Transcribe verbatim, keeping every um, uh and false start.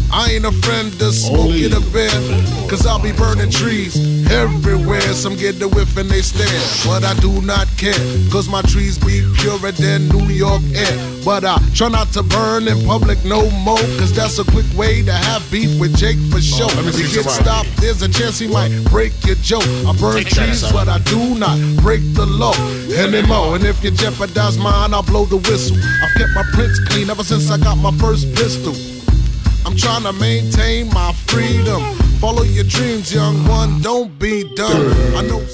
I ain't a friend to smoking a bear, cause I'll be burning trees everywhere. Some get the whiff and they stare, but I do not care, cause my trees be purer than New York air. But I try not to burn in public no more, cause that's a quick way to have beef with Jake for sure. Oh, if he gets stopped, there's a chance he might break your joke. I burn trees, but I do not break the law anymore. And if you jeopardize mine, I'll blow the whistle. I've kept my prints clean ever since I got my first pistol. I'm trying to maintain my freedom. Follow your dreams, young one, don't be dumb. I know